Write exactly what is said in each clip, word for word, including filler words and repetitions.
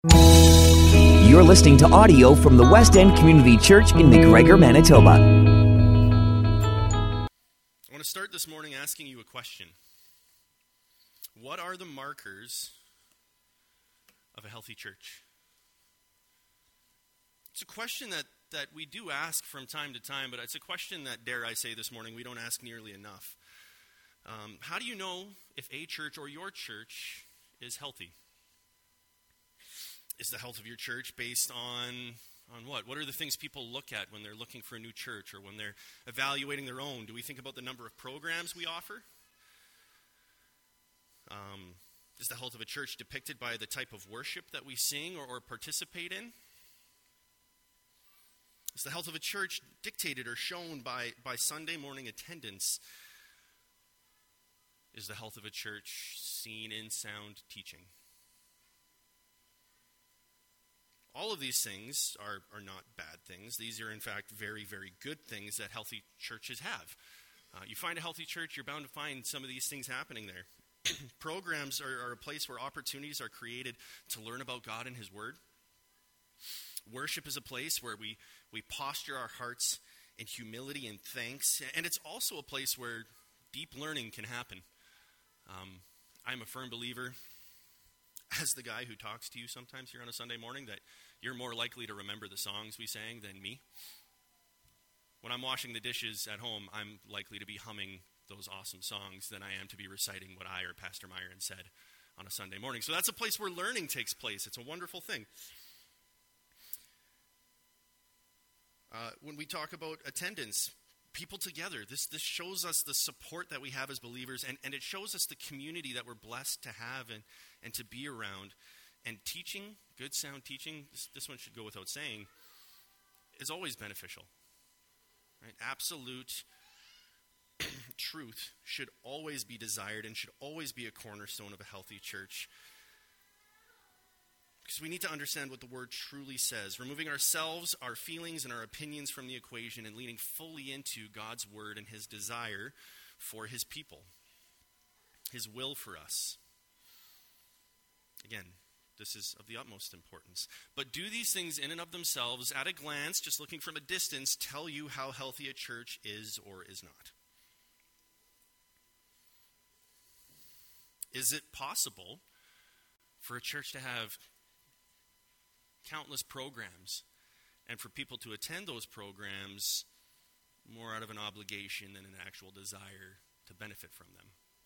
You're listening to audio from the West End Community Church in McGregor, Manitoba. I want to start this morning asking you a question. What are the markers of a healthy church? It's a question that, that we do ask from time to time, but it's a question that, dare I say this morning, we don't ask nearly enough. Um, how do you know if a church or your church is healthy? Is the health of your church based on, on what? What are the things people look at when they're looking for a new church or when they're evaluating their own? Do we think about the number of programs we offer? Um, is the health of a church depicted by the type of worship that we sing or, or participate in? Is the health of a church dictated or shown by, by Sunday morning attendance? Is the health of a church seen in sound teaching? All of these things are, are not bad things. These are, in fact, very, very good things that healthy churches have. Uh, you find a healthy church, you're bound to find some of these things happening there. Programs are, are a place where opportunities are created to learn about God and His Word. Worship is a place where we, we posture our hearts in humility and thanks. And it's also a place where deep learning can happen. Um, I'm a firm believer, as the guy who talks to you sometimes here on a Sunday morning, that you're more likely to remember the songs we sang than me. When I'm washing the dishes at home, I'm likely to be humming those awesome songs than I am to be reciting what I or Pastor Myron said on a Sunday morning. So that's a place where learning takes place. It's a wonderful thing. Uh, when we talk about attendance, people together, this this shows us the support that we have as believers, and, and it shows us the community that we're blessed to have and, and to be around. And teaching, good sound teaching, this, this one should go without saying, is always beneficial. Right? Absolute truth should always be desired and should always be a cornerstone of a healthy church. Because we need to understand what the Word truly says, removing ourselves, our feelings, and our opinions from the equation and leaning fully into God's Word and His desire for His people, His will for us. Again, this is of the utmost importance. But do these things in and of themselves, at a glance, just looking from a distance, tell you how healthy a church is or is not? Is it possible for a church to have countless programs, and for people to attend those programs more out of an obligation than an actual desire to benefit from them?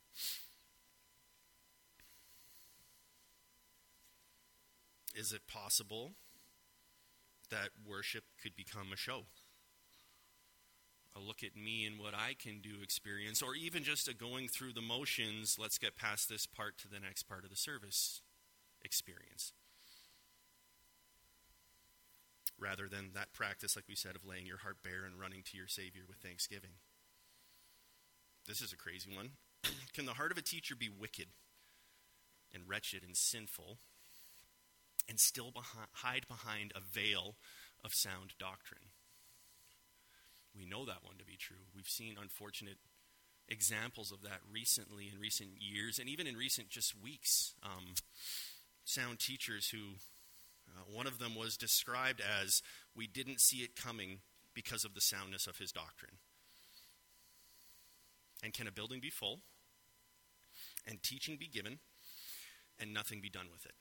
Is it possible that worship could become a show? A look at me and what I can do experience, or even just a going through the motions, let's get past this part to the next part of the service experience? Rather than that practice, like we said, of laying your heart bare and running to your Savior with thanksgiving. This is a crazy one. Can the heart of a teacher be wicked and wretched and sinful and still behind, hide behind a veil of sound doctrine? We know that one to be true. We've seen unfortunate examples of that recently in recent years and even in recent just weeks. Um, sound teachers who Uh, one of them was described as, we didn't see it coming because of the soundness of his doctrine. And can a building be full, and teaching be given, and nothing be done with it?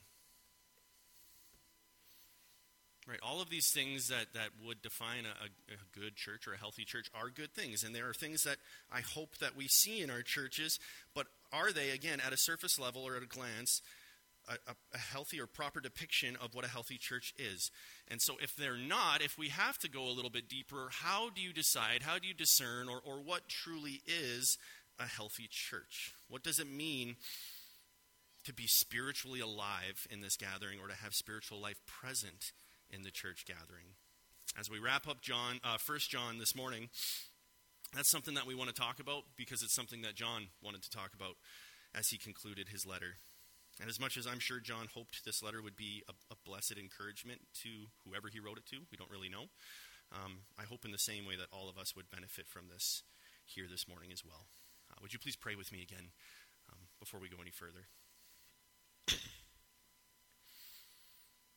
Right, all of these things that, that would define a, a good church or a healthy church are good things, and there are things that I hope that we see in our churches, but are they, again, at a surface level or at a glance, A, a healthy or proper depiction of what a healthy church is? And so if they're not, if we have to go a little bit deeper, how do you decide, how do you discern, or, or what truly is a healthy church? What does it mean to be spiritually alive in this gathering, or to have spiritual life present in the church gathering? As we wrap up John, uh, First John this morning, that's something that we want to talk about, because it's something that John wanted to talk about as he concluded his letter. And as much as I'm sure John hoped this letter would be a, a blessed encouragement to whoever he wrote it to, we don't really know, um, I hope in the same way that all of us would benefit from this here this morning as well. Uh, would you please pray with me again um, before we go any further?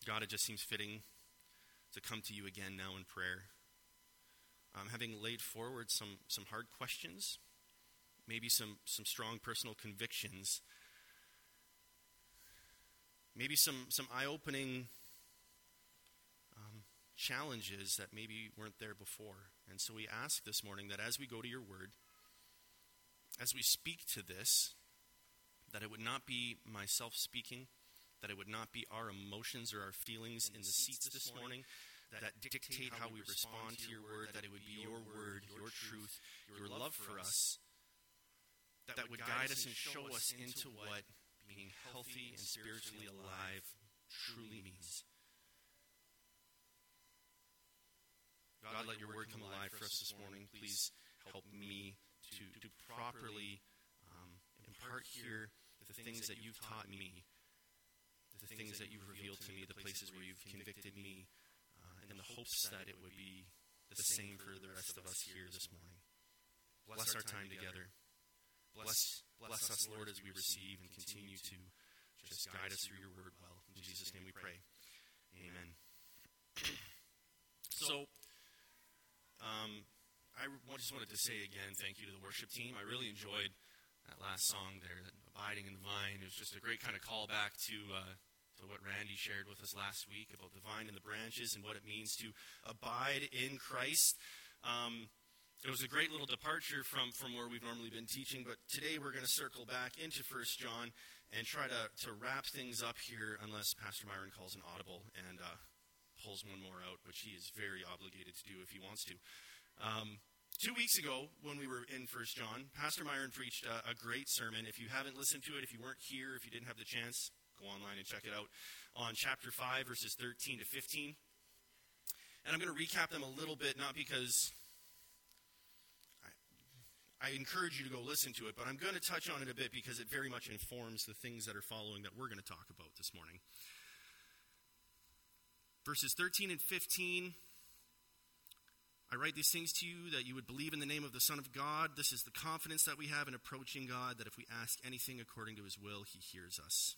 God, it just seems fitting to come to you again now in prayer. Um, having laid forward some, some hard questions, maybe some, some strong personal convictions, maybe some, some eye-opening um, challenges that maybe weren't there before. And so we ask this morning that as we go to your word, as we speak to this, that it would not be myself speaking, that it would not be our emotions or our feelings in the seats this morning that dictate how we respond to your word, that it would be your word, your truth, your love for us, that would guide us and show us into what being healthy and spiritually alive truly means. God, let your word come alive for us this morning. Please help me to, to properly um, impart here the things that you've taught me, the things that you've revealed to me, the places where you've convicted me, uh, in the hopes that it would be the same for the rest of us here this morning. Bless our time together. Bless, bless us, Lord, as we receive and continue to just guide us through your word well. In Jesus' name we pray. Amen. So, um, I just wanted to say again, thank you to the worship team. I really enjoyed that last song there, that Abiding in the Vine. It was just a great kind of callback to uh, to what Randy shared with us last week about the vine and the branches and what it means to abide in Christ. Um, it was a great little departure from, from where we've normally been teaching, but today we're going to circle back into First John and try to, to wrap things up here, unless Pastor Myron calls an audible and uh, pulls one more out, which he is very obligated to do if he wants to. Um, two weeks ago, when we were in First John, Pastor Myron preached a, a great sermon. If you haven't listened to it, if you weren't here, if you didn't have the chance, go online and check it out, on chapter five, verses thirteen to fifteen. And I'm going to recap them a little bit, not because I, I encourage you to go listen to it, but I'm going to touch on it a bit because it very much informs the things that are following that we're going to talk about this morning. Verses thirteen and fifteen. I write these things to you that you would believe in the name of the Son of God. This is the confidence that we have in approaching God, that if we ask anything according to his will, he hears us.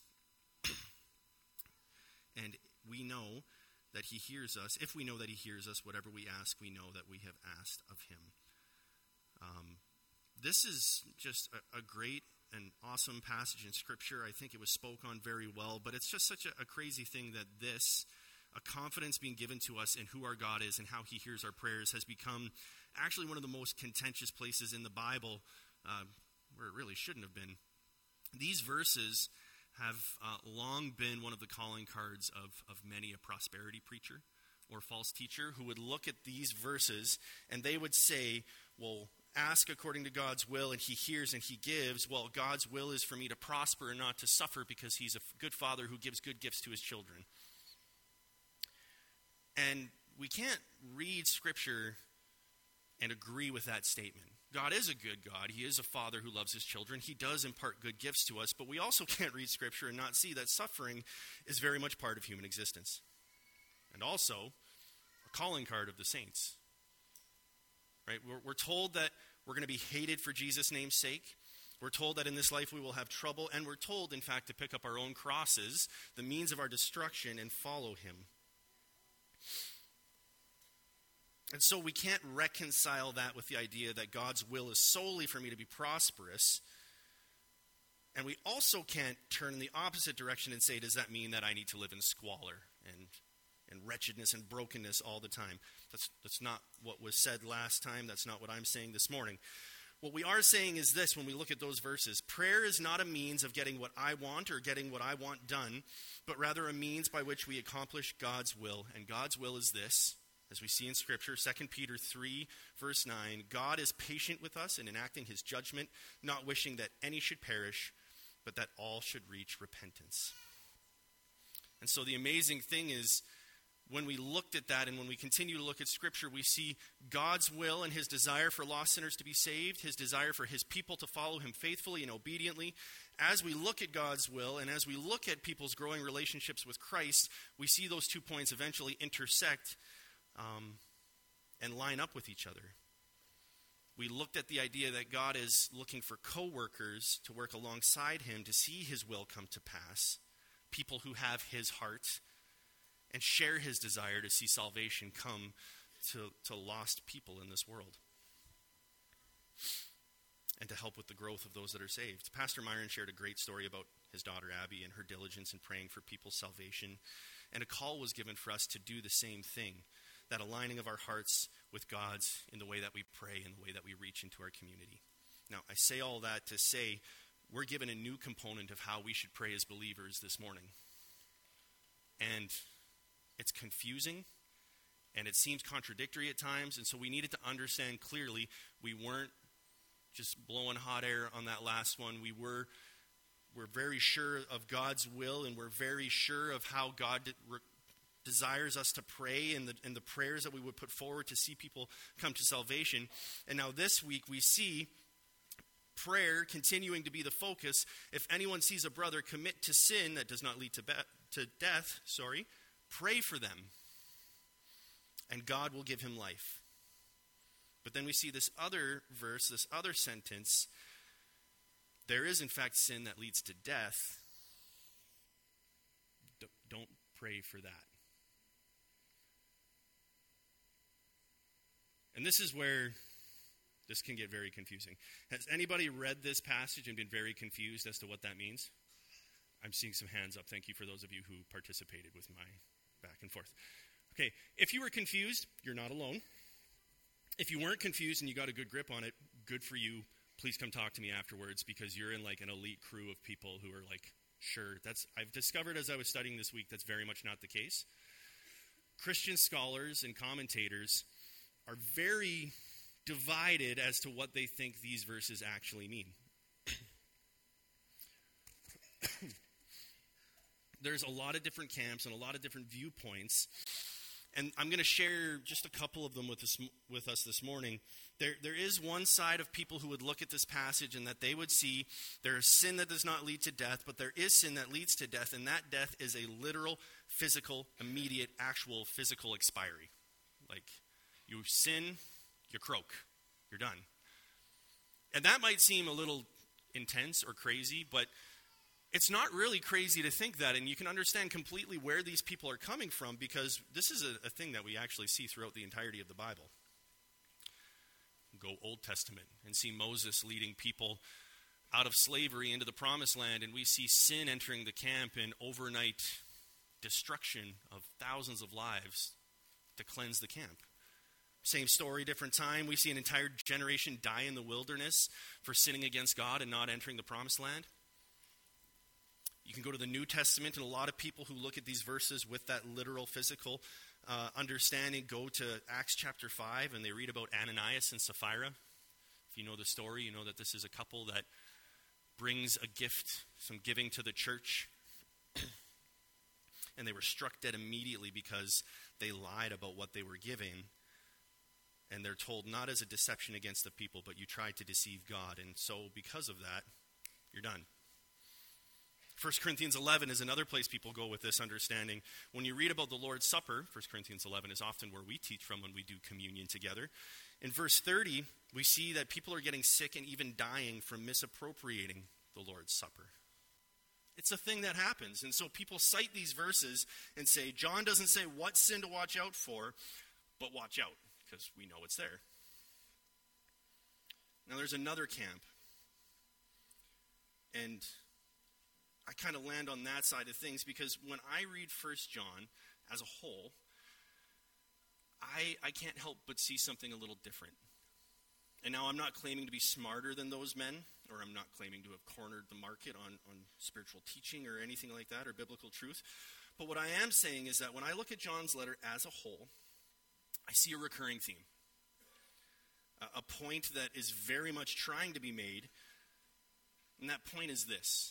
And we know that he hears us. If we know that he hears us, whatever we ask, we know that we have asked of him. Um, this is just a, a great and awesome passage in Scripture. I think it was spoke on very well, but it's just such a, a crazy thing that this, a confidence being given to us in who our God is and how he hears our prayers, has become actually one of the most contentious places in the Bible, uh, where it really shouldn't have been. These verses have uh, long been one of the calling cards of, of many a prosperity preacher or false teacher who would look at these verses and they would say, well, ask according to God's will and he hears and he gives. Well, God's will is for me to prosper and not to suffer because he's a good father who gives good gifts to his children. And we can't read Scripture and agree with that statement. God is a good God. He is a father who loves his children. He does impart good gifts to us, but we also can't read Scripture and not see that suffering is very much part of human existence. And also a calling card of the saints. Right? We're, we're told that we're going to be hated for Jesus' name's sake. We're told that in this life we will have trouble, and we're told, in fact, to pick up our own crosses, the means of our destruction, and follow him. And so we can't reconcile that with the idea that God's will is solely for me to be prosperous. And we also can't turn in the opposite direction and say, does that mean that I need to live in squalor and, and wretchedness and brokenness all the time? That's, that's not what was said last time. That's not what I'm saying this morning. What we are saying is this when we look at those verses. Prayer is not a means of getting what I want or getting what I want done, but rather a means by which we accomplish God's will. And God's will is this. As we see in Scripture, Second Peter three, verse nine, God is patient with us in enacting his judgment, not wishing that any should perish, but that all should reach repentance. And so the amazing thing is, when we looked at that and when we continue to look at Scripture, we see God's will and his desire for lost sinners to be saved, his desire for his people to follow him faithfully and obediently. As we look at God's will and as we look at people's growing relationships with Christ, we see those two points eventually intersect Um, and line up with each other. We looked at the idea that God is looking for co-workers to work alongside him to see his will come to pass, people who have his heart. and share his desire to see salvation come to, to lost people in this world, and to help with the growth of those that are saved. Pastor Myron shared a great story about his daughter Abby and her diligence in praying for people's salvation, and a call was given for us to do the same thing, that aligning of our hearts with God's in the way that we pray and the way that we reach into our community. Now, I say all that to say we're given a new component of how we should pray as believers this morning. And it's confusing, and it seems contradictory at times, and so we needed to understand clearly we weren't just blowing hot air on that last one. We were we're very sure of God's will, and we're very sure of how God de- re- desires us to pray, and the, and the prayers that we would put forward to see people come to salvation. And now this week we see prayer continuing to be the focus. If anyone sees a brother commit to sin that does not lead to, be- to death, sorry, pray for them, and God will give him life. But then we see this other verse, this other sentence. There is, in fact, sin that leads to death. D- don't pray for that. And this is where this can get very confusing. Has anybody read this passage and been very confused as to what that means? I'm seeing some hands up. Thank you for those of you who participated with my back and forth. Okay, if you were confused, you're not alone. If you weren't confused and you got a good grip on it, good for you. Please come talk to me afterwards, because you're in like an elite crew of people who are like, sure. That's I've discovered as I was studying this week that's very much not the case. Christian scholars and commentators are very divided as to what they think these verses actually mean. There's a lot of different camps and a lot of different viewpoints, and I'm going to share just a couple of them with us, with us this morning. There, there is one side of people who would look at this passage and that they would see there is sin that does not lead to death, but there is sin that leads to death, and that death is a literal, physical, immediate, actual physical expiry. Like, you sin, you croak, you're done. And that might seem a little intense or crazy, but it's not really crazy to think that, and you can understand completely where these people are coming from, because this is a, a thing that we actually see throughout the entirety of the Bible. Go Old Testament and see Moses leading people out of slavery into the Promised Land, and we see sin entering the camp and overnight destruction of thousands of lives to cleanse the camp. Same story, different time. We see an entire generation die in the wilderness for sinning against God and not entering the Promised Land. You can go to the New Testament, and a lot of people who look at these verses with that literal, physical uh, understanding go to Acts chapter five, and they read about Ananias and Sapphira. If you know the story, you know that this is a couple that brings a gift, some giving to the church. And they were struck dead immediately because they lied about what they were giving. And they're told not as a deception against the people, but you tried to deceive God. And so because of that, you're done. First Corinthians eleven is another place people go with this understanding. When you read about the Lord's Supper, First Corinthians eleven is often where we teach from when we do communion together. In verse thirty, we see that people are getting sick and even dying from misappropriating the Lord's Supper. It's a thing that happens. And so people cite these verses and say, John doesn't say what sin to watch out for, but watch out, because we know it's there. Now there's another camp. And I kind of land on that side of things, because when I read First John as a whole, I, I can't help but see something a little different. And now I'm not claiming to be smarter than those men, or I'm not claiming to have cornered the market on, on spiritual teaching or anything like that, or biblical truth. But what I am saying is that when I look at John's letter as a whole, I see a recurring theme. A, a point that is very much trying to be made, and that point is this.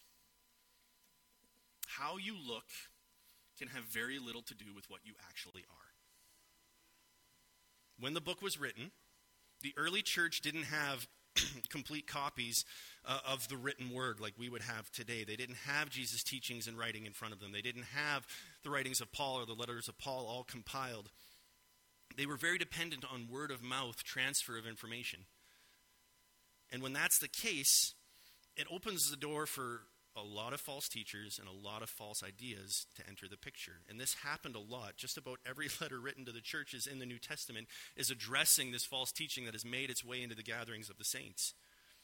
How you look can have very little to do with what you actually are. When the book was written, the early church didn't have complete copies uh, of the written word like we would have today. They didn't have Jesus' teachings and writing in front of them. They didn't have the writings of Paul or the letters of Paul all compiled. They were very dependent on word of mouth transfer of information. And when that's the case, it opens the door for a lot of false teachers and a lot of false ideas to enter the picture. And this happened a lot. Just about every letter written to the churches in the New Testament is addressing this false teaching that has made its way into the gatherings of the saints.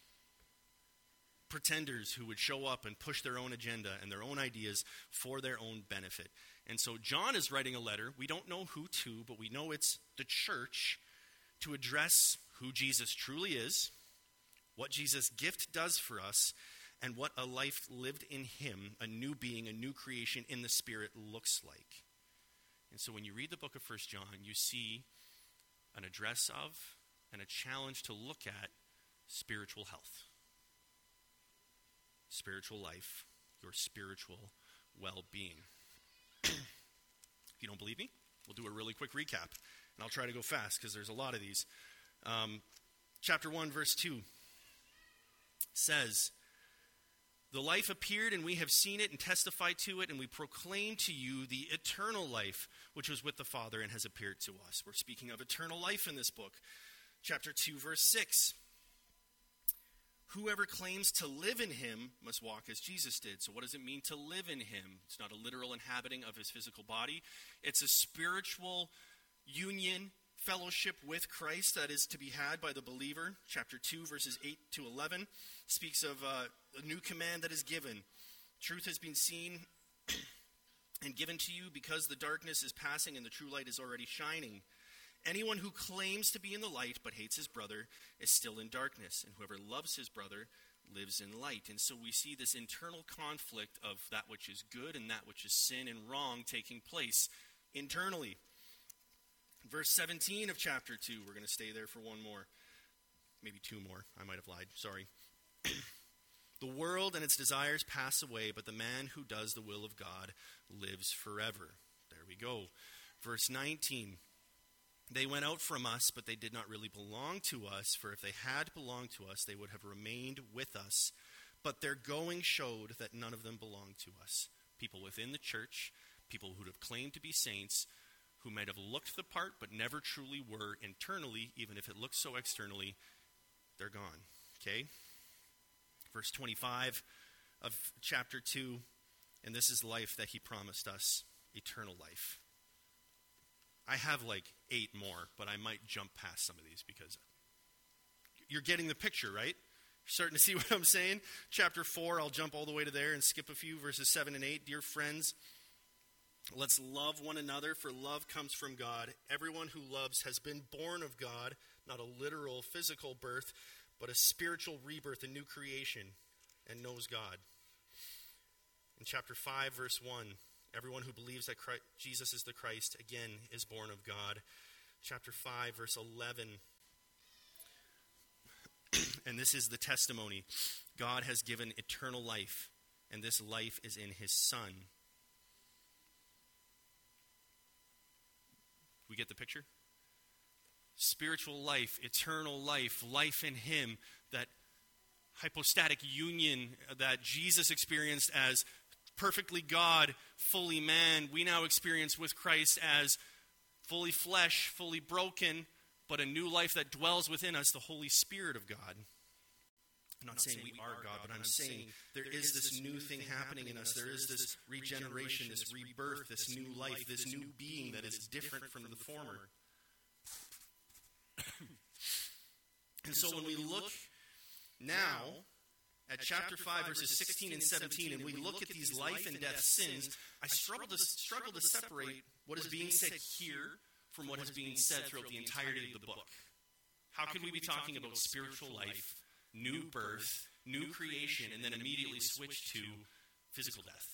Pretenders who would show up and push their own agenda and their own ideas for their own benefit. And so John is writing a letter. We don't know who to, but we know it's the church, to address who Jesus truly is, what Jesus' gift does for us, and what a life lived in him, a new being, a new creation in the Spirit looks like. And so when you read the book of First John, you see an address of and a challenge to look at spiritual health, spiritual life, your spiritual well-being. If you don't believe me, we'll do a really quick recap, and I'll try to go fast because there's a lot of these. Um, chapter one, verse two says, "The life appeared, and we have seen it and testified to it, and we proclaim to you the eternal life, which was with the Father and has appeared to us." We're speaking of eternal life in this book. Chapter two, verse six. "Whoever claims to live in him must walk as Jesus did." So what does it mean to live in him? It's not a literal inhabiting of his physical body. It's a spiritual union, fellowship with Christ that is to be had by the believer. Chapter two, verses eight to eleven speaks of uh, a new command that is given. "Truth has been seen and given to you because the darkness is passing and the true light is already shining. Anyone who claims to be in the light but hates his brother is still in darkness, and whoever loves his brother lives in light." And so we see this internal conflict of that which is good and that which is sin and wrong taking place internally. Verse seventeen of chapter two, we're going to stay there for one more, maybe two more. I might have lied, sorry. "The world and its desires pass away, but the man who does the will of God lives forever." There we go. Verse nineteen, "They went out from us, but they did not really belong to us, for if they had belonged to us, they would have remained with us. But their going showed that none of them belonged to us." People within the church, people who would have claimed to be saints, who might have looked the part but never truly were internally, even if it looked so externally, they're gone. Okay? Verse twenty-five of chapter two, "And this is life that he promised us, eternal life." I have like eight more, but I might jump past some of these because you're getting the picture, right? You're starting to see what I'm saying? Chapter four, I'll jump all the way to there and skip a few, verses seven and eight. "Dear friends, let's love one another, for love comes from God. Everyone who loves has been born of God," not a literal physical birth, but a spiritual rebirth, a new creation, "and knows God." In chapter five, verse one, "Everyone who believes that Christ, Jesus is the Christ, again, is born of God." Chapter five, verse eleven, and this is the testimony. "God has given eternal life, and this life is in his Son." We get the picture? Spiritual life, eternal life, life in him, that hypostatic union that Jesus experienced as perfectly God, fully man, we now experience with Christ as fully flesh, fully broken, but a new life that dwells within us, the Holy Spirit of God. I'm not, not saying, saying we are God, but I'm saying there is this new thing happening in us. There is this regeneration, this rebirth, this new life, this new being that is different from the former. And so when we look now at chapter five, verses sixteen and seventeen, and we look at these life and death sins, I struggle to, struggle to separate what is being said here from what is being said throughout the entirety of the book. How can we be talking about spiritual life, new birth, new creation, and then immediately switch to physical death?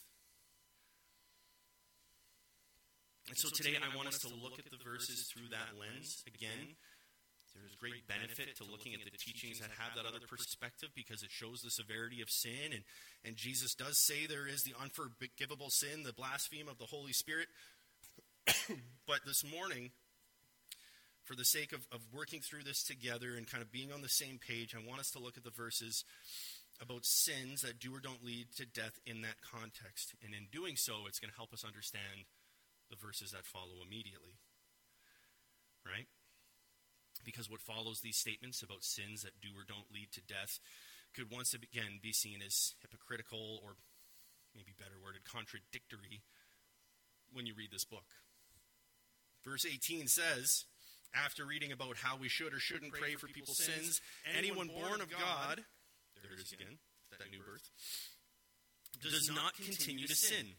And so today I want us to look at the verses through that lens again. There's great benefit to looking at the teachings that have that other perspective because it shows the severity of sin. And, and Jesus does say there is the unforgivable sin, the blasphemy of the Holy Spirit. But this morning, for the sake of, of working through this together and kind of being on the same page, I want us to look at the verses about sins that do or don't lead to death in that context. And in doing so, it's going to help us understand the verses that follow immediately. Right? Because what follows these statements about sins that do or don't lead to death could once again be seen as hypocritical or maybe better worded, contradictory when you read this book. Verse eighteen says, after reading about how we should or shouldn't pray for people's sins, anyone born of God, there it is again, that new birth, does not continue to sin.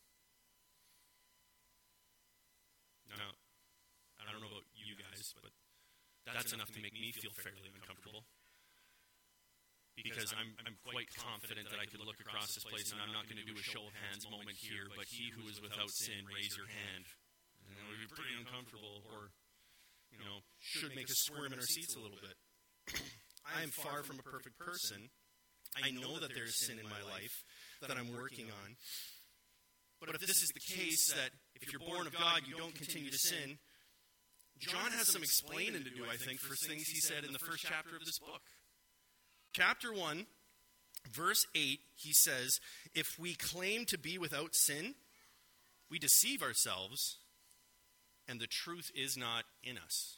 Now, I don't know about you guys, but that's enough to make me feel fairly uncomfortable. Because I'm, I'm quite confident that I could look across this place, and I'm not going to do a show of hands moment here, but he who is without sin, raise your hand. You know, it'd be pretty uncomfortable, or, you know, should make us squirm in our seats a little bit. I am far from a perfect person. I know that there is sin in my life that I'm working on. But if this is the case, that if you're born of God, you don't continue to sin, John has some explaining to do, I think, for things he said in the first chapter of this book. Chapter one, verse eight, he says, if we claim to be without sin, we deceive ourselves, and the truth is not in us.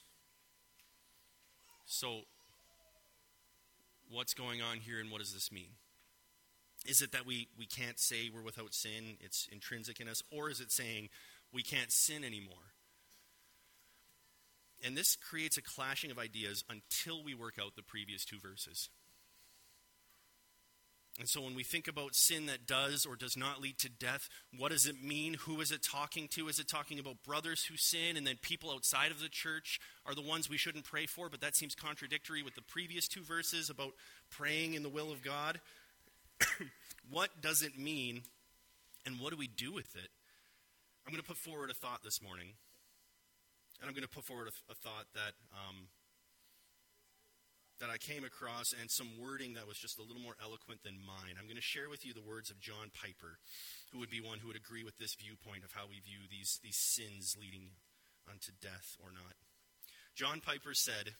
So, what's going on here, and what does this mean? Is it that we, we can't say we're without sin, it's intrinsic in us, or is it saying we can't sin anymore? And this creates a clashing of ideas until we work out the previous two verses. And so when we think about sin that does or does not lead to death, what does it mean? Who is it talking to? Is it talking about brothers who sin, and then people outside of the church are the ones we shouldn't pray for? But that seems contradictory with the previous two verses about praying in the will of God. What does it mean, and what do we do with it? I'm going to put forward a thought this morning, and I'm going to put forward a, a thought that um, that I came across, and some wording that was just a little more eloquent than mine. I'm going to share with you the words of John Piper, who would be one who would agree with this viewpoint of how we view these, these sins leading unto death or not. John Piper said,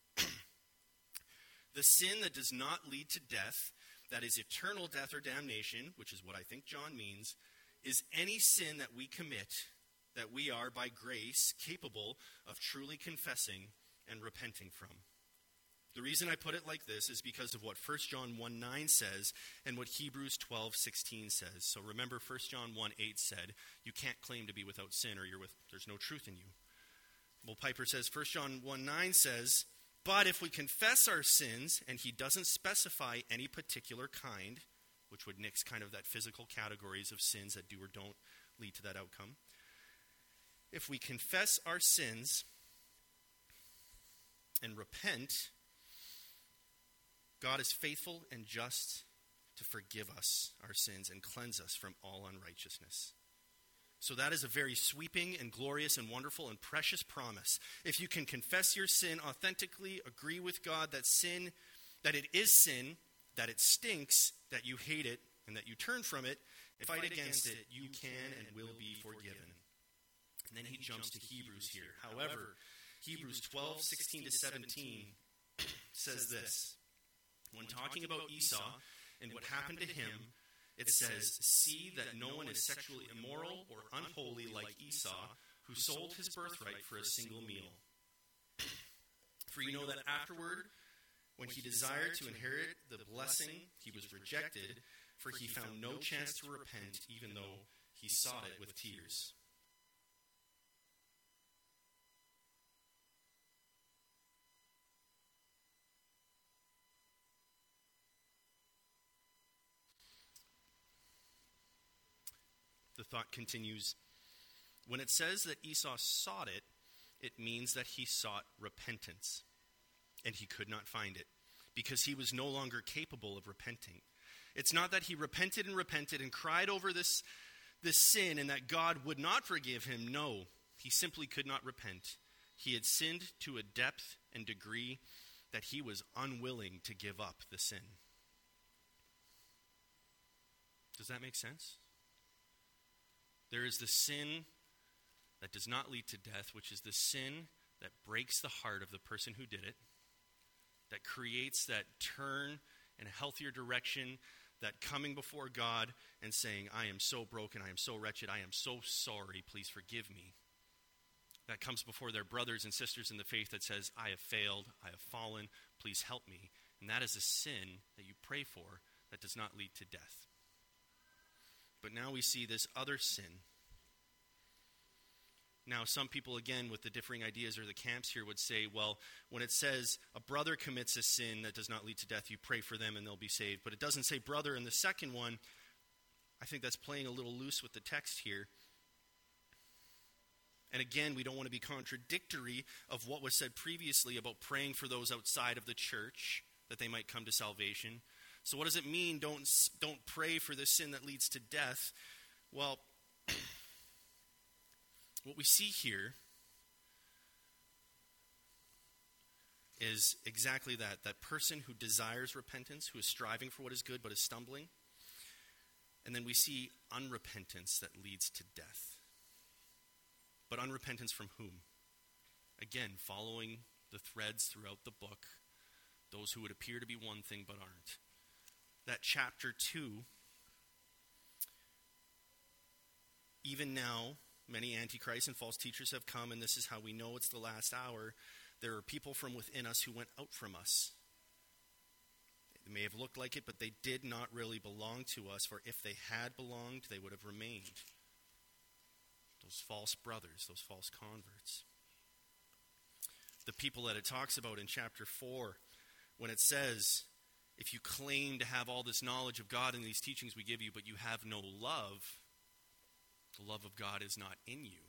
the sin that does not lead to death, that is eternal death or damnation, which is what I think John means, is any sin that we commit that we are, by grace, capable of truly confessing and repenting from. The reason I put it like this is because of what First John one nine says and what Hebrews twelve sixteen says. So remember, First John one eight said, you can't claim to be without sin, or you're with, there's no truth in you. Well, Piper says, First John one nine says, but if we confess our sins, and he doesn't specify any particular kind, which would nix kind of that physical categories of sins that do or don't lead to that outcome. If we confess our sins and repent, God is faithful and just to forgive us our sins and cleanse us from all unrighteousness. So that is a very sweeping and glorious and wonderful and precious promise. If you can confess your sin authentically, agree with God that sin, that it is sin, that it stinks, that you hate it, and that you turn from it, and fight against it, you can and will be forgiven. And then he jumps to Hebrews here. However, Hebrews twelve sixteen to seventeen says this. When talking about Esau and what happened to him, it says, see that no one is sexually immoral or unholy like Esau, who sold his birthright for a single meal. For you know that afterward, when he desired to inherit the blessing, he was rejected, for he found no chance to repent, even though he sought it with tears. The thought continues, when it says that Esau sought it, it means that he sought repentance, and he could not find it, because he was no longer capable of repenting. It's not that he repented and repented and cried over this, this sin and that God would not forgive him. No, he simply could not repent. He had sinned to a depth and degree that he was unwilling to give up the sin. Does that make sense? There is the sin that does not lead to death, which is the sin that breaks the heart of the person who did it, that creates that turn in a healthier direction, that coming before God and saying, I am so broken, I am so wretched, I am so sorry, please forgive me. That comes before their brothers and sisters in the faith that says, I have failed, I have fallen, please help me. And that is a sin that you pray for that does not lead to death. But now we see this other sin. Now, some people, again, with the differing ideas or the camps here would say, well, when it says a brother commits a sin that does not lead to death, you pray for them and they'll be saved. But it doesn't say brother in the second one. I think that's playing a little loose with the text here. And again, we don't want to be contradictory of what was said previously about praying for those outside of the church, that they might come to salvation. So what does it mean, don't, don't pray for the sin that leads to death? Well, what we see here is exactly that. That person who desires repentance, who is striving for what is good but is stumbling. And then we see unrepentance that leads to death. But unrepentance from whom? Again, following the threads throughout the book, those who would appear to be one thing but aren't. That chapter two, even now, many antichrists and false teachers have come, and this is how we know it's the last hour. There are people from within us who went out from us. They may have looked like it, but they did not really belong to us, for if they had belonged, they would have remained. Those false brothers, those false converts. The people that it talks about in chapter four, when it says, if you claim to have all this knowledge of God and these teachings we give you, but you have no love, the love of God is not in you.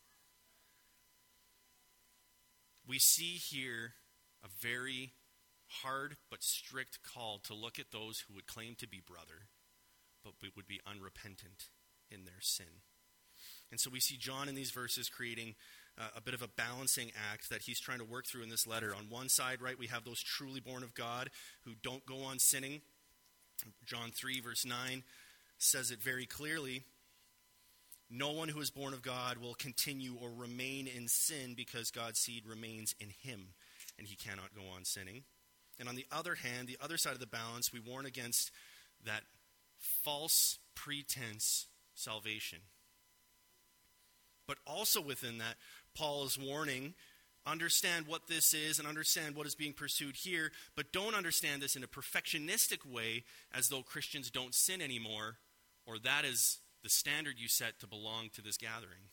We see here a very hard but strict call to look at those who would claim to be brother, but would be unrepentant in their sin. And so we see John in these verses creating uh, a bit of a balancing act that he's trying to work through in this letter. On one side, right, we have those truly born of God who don't go on sinning. John three, verse nine says it very clearly. No one who is born of God will continue or remain in sin because God's seed remains in him, and he cannot go on sinning. And on the other hand, the other side of the balance, we warn against that false pretense salvation. But also within that, Paul is warning, understand what this is and understand what is being pursued here, but don't understand this in a perfectionistic way as though Christians don't sin anymore, or that is the standard you set to belong to this gathering.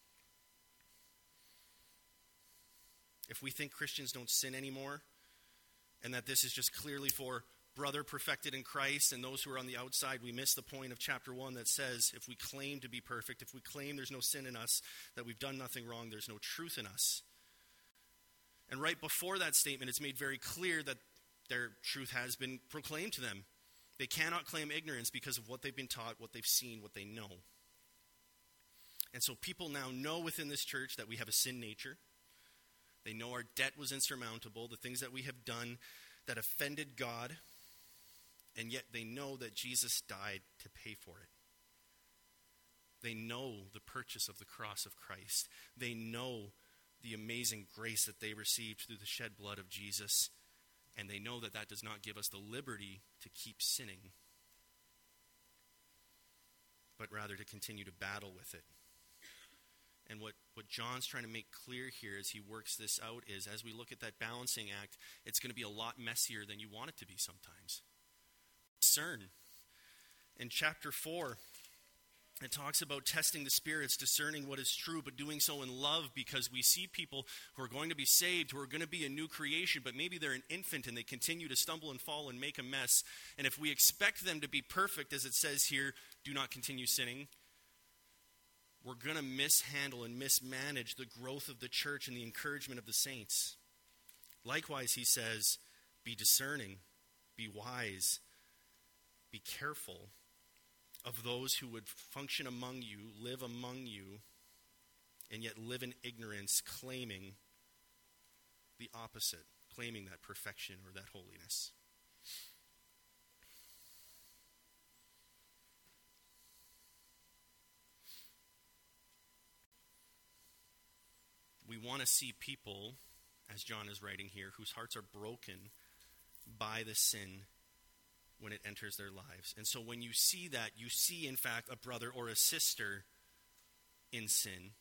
If we think Christians don't sin anymore, and that this is just clearly for brother perfected in Christ and those who are on the outside, we miss the point of chapter one that says if we claim to be perfect, if we claim there's no sin in us, that we've done nothing wrong, there's no truth in us. And right before that statement, it's made very clear that their truth has been proclaimed to them. They cannot claim ignorance because of what they've been taught, what they've seen, what they know. And so people now know within this church that we have a sin nature. They know our debt was insurmountable, the things that we have done that offended God, and yet they know that Jesus died to pay for it. They know the purchase of the cross of Christ. They know the amazing grace that they received through the shed blood of Jesus, and they know that that does not give us the liberty to keep sinning, but rather to continue to battle with it. And what, what John's trying to make clear here as he works this out is, as we look at that balancing act, it's going to be a lot messier than you want it to be sometimes. Discern. In chapter four, it talks about testing the spirits, discerning what is true, but doing so in love, because we see people who are going to be saved, who are going to be a new creation, but maybe they're an infant and they continue to stumble and fall and make a mess. And if we expect them to be perfect, as it says here, do not continue sinning, we're going to mishandle and mismanage the growth of the church and the encouragement of the saints. Likewise, he says, be discerning, be wise, be careful of those who would function among you, live among you, and yet live in ignorance, claiming the opposite, claiming that perfection or that holiness. We want to see people, as John is writing here, whose hearts are broken by the sin when it enters their lives. And so when you see that, you see, in fact, a brother or a sister in sin,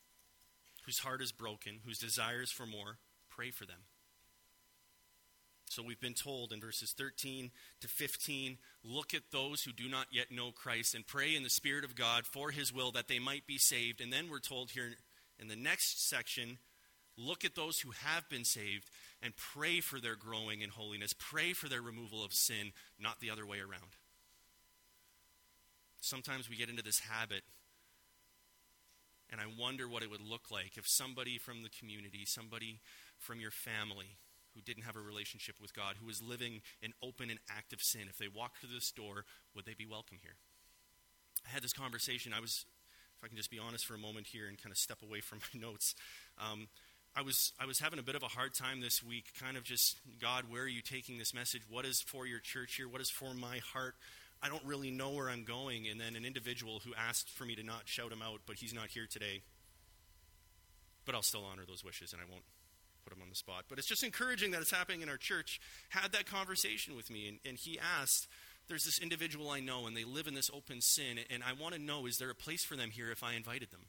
whose heart is broken, whose desires for more, pray for them. So we've been told in verses thirteen to fifteen, look at those who do not yet know Christ and pray in the Spirit of God for his will that they might be saved. And then we're told here in the next section, look at those who have been saved and pray for their growing in holiness. Pray for their removal of sin, not the other way around. Sometimes we get into this habit, and I wonder what it would look like if somebody from the community, somebody from your family who didn't have a relationship with God, who was living in open and active sin, if they walked through this door, would they be welcome here? I had this conversation. I was, if I can just be honest for a moment here and kind of step away from my notes, um, I was I was having a bit of a hard time this week, kind of just, God, where are you taking this message? What is for your church here? What is for my heart? I don't really know where I'm going. And then an individual who asked for me to not shout him out, but he's not here today. But I'll still honor those wishes, and I won't put him on the spot. But it's just encouraging that it's happening in our church. Had that conversation with me, and, and he asked, there's this individual I know, and they live in this open sin, and I want to know, is there a place for them here if I invited them?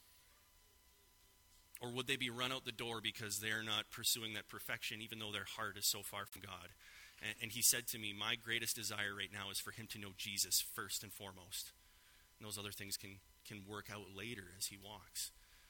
Or would they be run out the door because they're not pursuing that perfection, even though their heart is so far from God? And, and he said to me, my greatest desire right now is for him to know Jesus first and foremost. And those other things can, can work out later as he walks.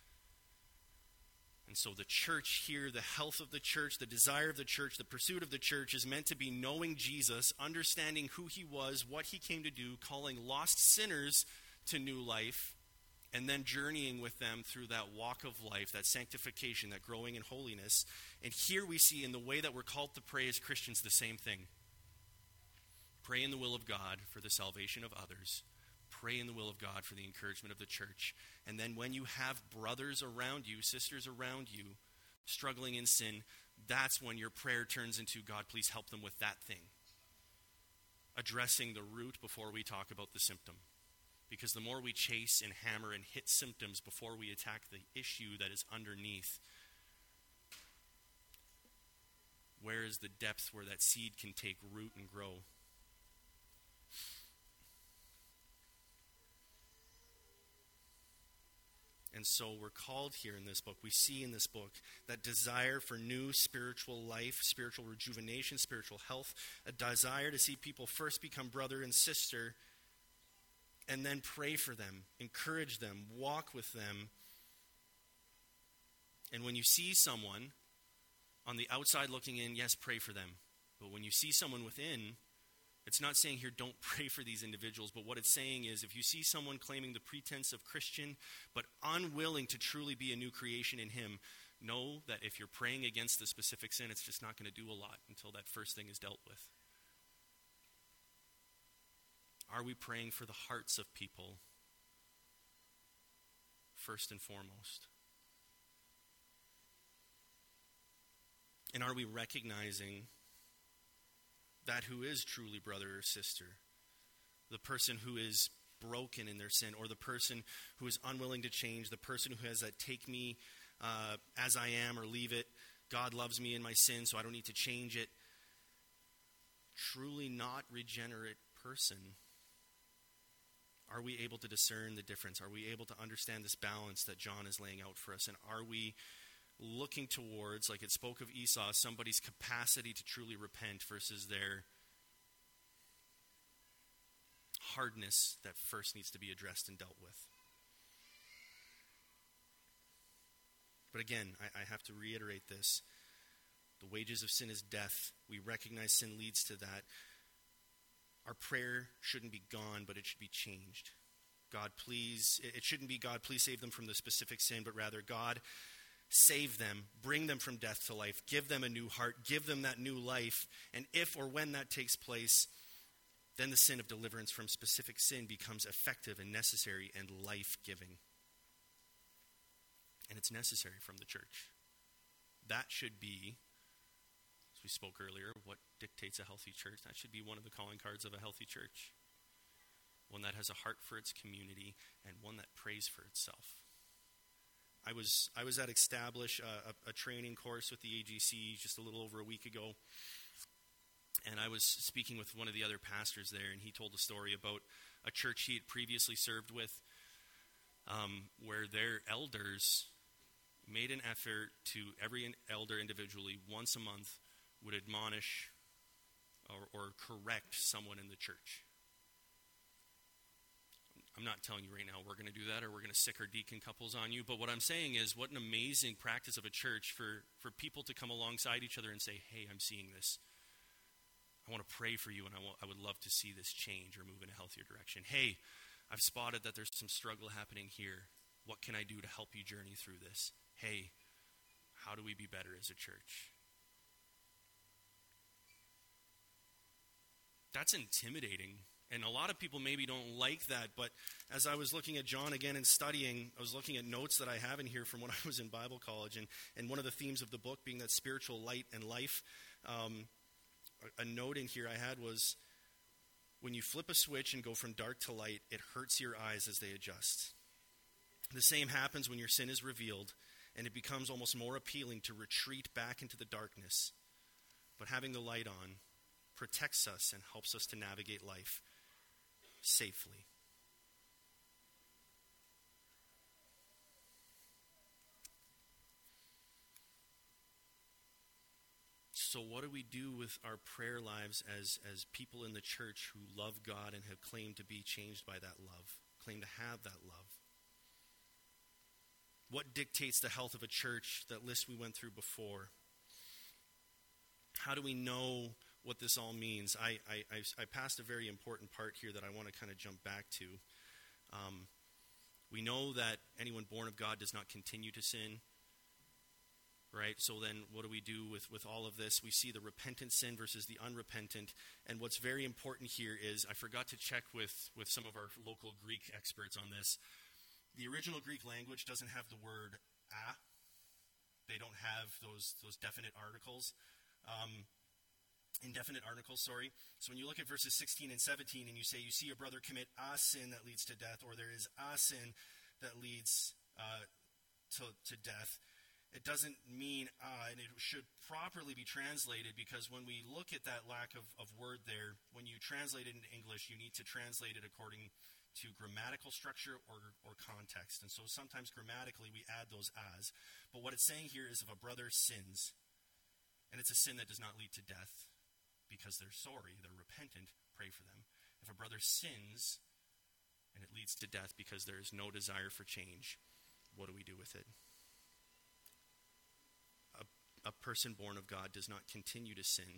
And so the church here, the health of the church, the desire of the church, the pursuit of the church is meant to be knowing Jesus, understanding who he was, what he came to do, calling lost sinners to new life, and then journeying with them through that walk of life, that sanctification, that growing in holiness. And here we see in the way that we're called to pray as Christians the same thing. Pray in the will of God for the salvation of others. Pray in the will of God for the encouragement of the church. And then when you have brothers around you, sisters around you, struggling in sin, that's when your prayer turns into, God, please help them with that thing. Addressing the root before we talk about the symptom. Because the more we chase and hammer and hit symptoms before we attack the issue that is underneath, where is the depth where that seed can take root and grow? And so we're called here in this book, we see in this book that desire for new spiritual life, spiritual rejuvenation, spiritual health, a desire to see people first become brother and sister, and then pray for them, encourage them, walk with them. And when you see someone on the outside looking in, yes, pray for them. But when you see someone within, it's not saying here don't pray for these individuals, but what it's saying is if you see someone claiming the pretense of Christian, but unwilling to truly be a new creation in him, know that if you're praying against the specific sin, it's just not going to do a lot until that first thing is dealt with. Are we praying for the hearts of people first and foremost? And are we recognizing that who is truly brother or sister, the person who is broken in their sin, or the person who is unwilling to change, the person who has that take me uh, as I am or leave it, God loves me in my sin so I don't need to change it, truly not regenerate person? Are we able to discern the difference? Are we able to understand this balance that John is laying out for us? And are we looking towards, like it spoke of Esau, somebody's capacity to truly repent versus their hardness that first needs to be addressed and dealt with? But again, I, I have to reiterate this. The wages of sin is death. We recognize sin leads to that. Our prayer shouldn't be gone, but it should be changed. God, please, it shouldn't be God, please save them from the specific sin, but rather, God, save them, bring them from death to life, give them a new heart, give them that new life. And if or when that takes place, then the sin of deliverance from specific sin becomes effective and necessary and life-giving. And it's necessary from the church. That should be, as we spoke earlier, what dictates a healthy church. That should be one of the calling cards of a healthy church. One that has a heart for its community and one that prays for itself. I was I was at Establish, uh, a, a training course with the A G C just a little over a week ago, and I was speaking with one of the other pastors there, and he told a story about a church he had previously served with, um, where their elders made an effort to, every elder individually, once a month, would admonish or, or correct someone in the church. I'm not telling you right now we're going to do that or we're going to sick our deacon couples on you, but what I'm saying is what an amazing practice of a church for, for people to come alongside each other and say, hey, I'm seeing this. I want to pray for you and I, want, I would love to see this change or move in a healthier direction. Hey, I've spotted that there's some struggle happening here. What can I do to help you journey through this? Hey, how do we be better as a church? That's intimidating. And a lot of people maybe don't like that, but as I was looking at John again and studying, I was looking at notes that I have in here from when I was in Bible college, and, and one of the themes of the book being that spiritual light and life. Um, a, a note in here I had was, when you flip a switch and go from dark to light, it hurts your eyes as they adjust. The same happens when your sin is revealed, and it becomes almost more appealing to retreat back into the darkness. But having the light on protects us and helps us to navigate life safely. So what do we do with our prayer lives as, as people in the church who love God and have claimed to be changed by that love, claim to have that love? What dictates the health of a church? That list we went through before. How do we know what this all means? I, I, I, I passed a very important part here that I want to kind of jump back to. Um, we know that anyone born of God does not continue to sin, right? So then what do we do with, with all of this? We see the repentant sin versus the unrepentant. And what's very important here is, I forgot to check with, with some of our local Greek experts on this. The original Greek language doesn't have the word a. They don't have those, those definite articles. Um, indefinite articles, sorry. So when you look at verses sixteen and seventeen and you say you see a brother commit a sin that leads to death, or there is a sin that leads uh, to, to death, it doesn't mean uh, and it should properly be translated, because when we look at that lack of, of word there, when you translate it into English, you need to translate it according to grammatical structure or, or context. And so sometimes grammatically we add those as. But what it's saying here is, if a brother sins, and it's a sin that does not lead to death because they're sorry, they're repentant, pray for them. If a brother sins and it leads to death because there is no desire for change, what do we do with it? A, a person born of God does not continue to sin.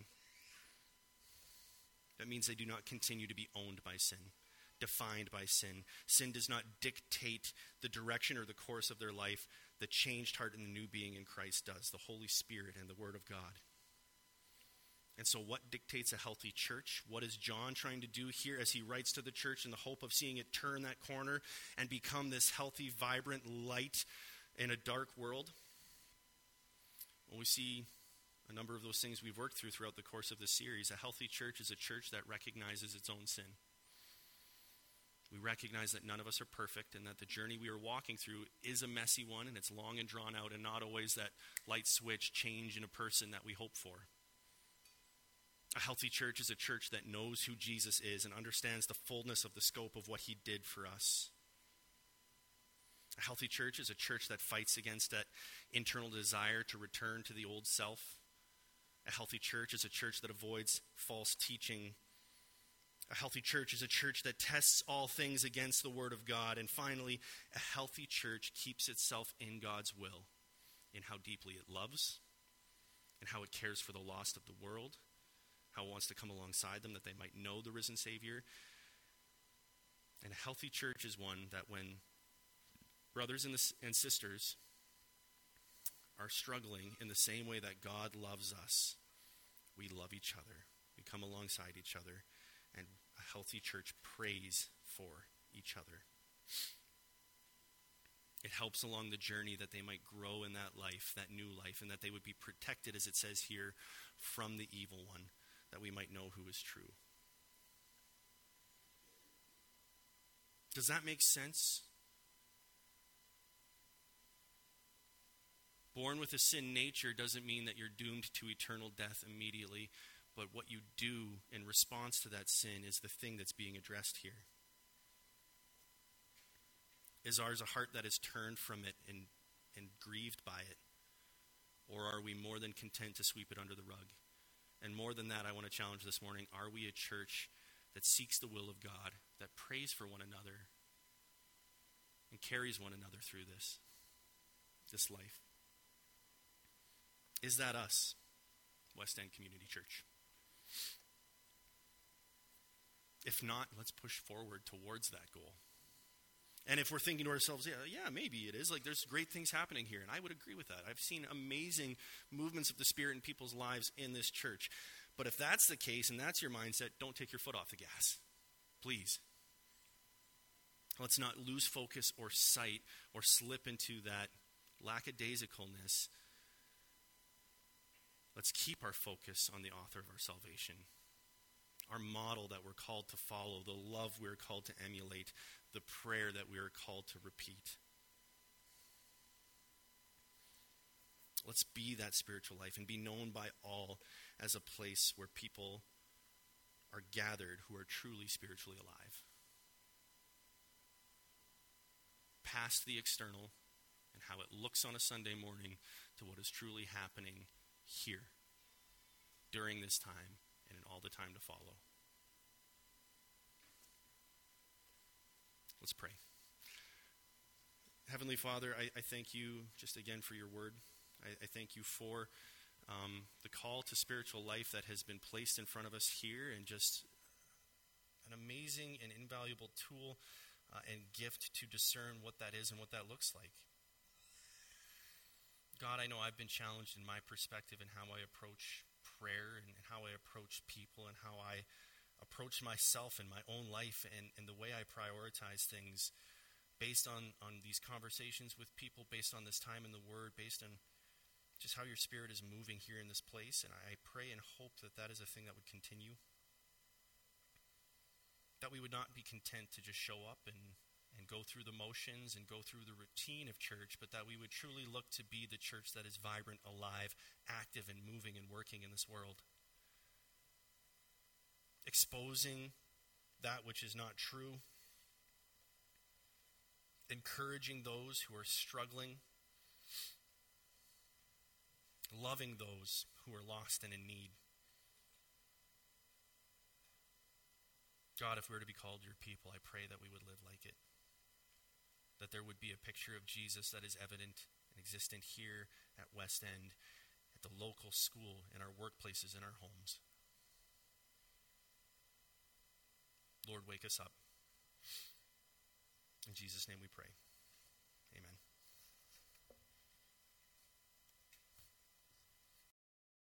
That means they do not continue to be owned by sin, defined by sin. Sin does not dictate the direction or the course of their life. The changed heart and the new being in Christ does, the Holy Spirit and the Word of God. And so what dictates a healthy church? What is John trying to do here as he writes to the church in the hope of seeing it turn that corner and become this healthy, vibrant light in a dark world? Well, we see a number of those things we've worked through throughout the course of this series. A healthy church is a church that recognizes its own sin. We recognize that none of us are perfect and that the journey we are walking through is a messy one, and it's long and drawn out and not always that light switch change in a person that we hope for. A healthy church is a church that knows who Jesus is and understands the fullness of the scope of what he did for us. A healthy church is a church that fights against that internal desire to return to the old self. A healthy church is a church that avoids false teaching. A healthy church is a church that tests all things against the Word of God. And finally, a healthy church keeps itself in God's will, in how deeply it loves, and how it cares for the lost of the world, how it wants to come alongside them that they might know the risen Savior. And a healthy church is one that when brothers and sisters are struggling in the same way that God loves us, we love each other. We come alongside each other. And a healthy church prays for each other. It helps along the journey that they might grow in that life, that new life, and that they would be protected, as it says here, from the evil one, that we might know who is true. Does that make sense? Born with a sin nature doesn't mean that you're doomed to eternal death immediately. But what you do in response to that sin is the thing that's being addressed here. Is ours a heart that is turned from it and, and grieved by it? Or are we more than content to sweep it under the rug? And more than that, I want to challenge this morning, are we a church that seeks the will of God, that prays for one another, and carries one another through this, this life? Is that us, West End Community Church? If not, let's push forward towards that goal. And if we're thinking to ourselves, yeah, yeah, maybe it is. Like, there's great things happening here, and I would agree with that. I've seen amazing movements of the Spirit in people's lives in this church. But if that's the case and that's your mindset, don't take your foot off the gas. Please. Let's not lose focus or sight or slip into that lackadaisicalness. Let's keep our focus on the author of our salvation, our model that we're called to follow, the love we're called to emulate, the prayer that we are called to repeat. Let's be that spiritual life and be known by all as a place where people are gathered who are truly spiritually alive. Past the external and how it looks on a Sunday morning to what is truly happening here during this time and in all the time to follow. Let's pray. Heavenly Father, I, I thank you just again for your word. I, I thank you for um, the call to spiritual life that has been placed in front of us here, and just an amazing and invaluable tool uh, and gift to discern what that is and what that looks like. God, I know I've been challenged in my perspective in how I approach prayer and how I approach people and how I approach myself in my own life, and, and the way I prioritize things based on, on these conversations with people, based on this time in the Word, based on just how your Spirit is moving here in this place. And I pray and hope that that is a thing that would continue, that we would not be content to just show up and, and go through the motions and go through the routine of church, but that we would truly look to be the church that is vibrant, alive, active, and moving and working in this world. Exposing that which is not true, encouraging those who are struggling, loving those who are lost and in need. God, if we were to be called your people, I pray that we would live like it, that there would be a picture of Jesus that is evident and existent here at West End, at the local school, in our workplaces, in our homes. Lord, wake us up. In Jesus' name we pray.